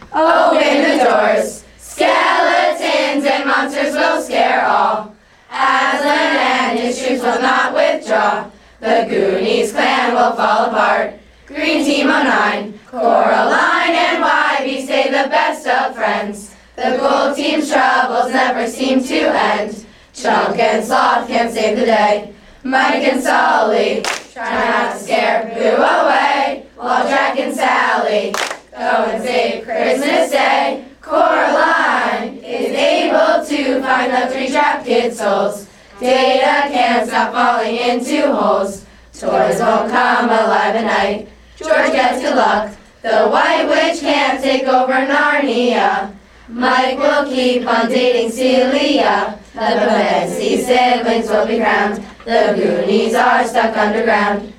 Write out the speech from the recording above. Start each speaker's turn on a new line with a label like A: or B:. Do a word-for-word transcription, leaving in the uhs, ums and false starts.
A: Open the doors. Skeletons and monsters will scare all. Aslan and his troops will not withdraw. The Goonies clan will fall apart. Green team on nine. Coraline and Wybie stay the best of friends. The gold team's troubles never seem to end. Chunk and Sloth can't save the day. Mike and Sully try not to scare Boo away, while Jack and Sally go and save Christmas Day. Coraline is able to find the three trapped kids' souls. Data can't stop falling into holes. Toys won't come alive at night. George gets good luck. The White Witch can't take over Narnia. Mike will keep on dating Celia. The Pevensie siblings will be crowned. The Goonies are stuck underground.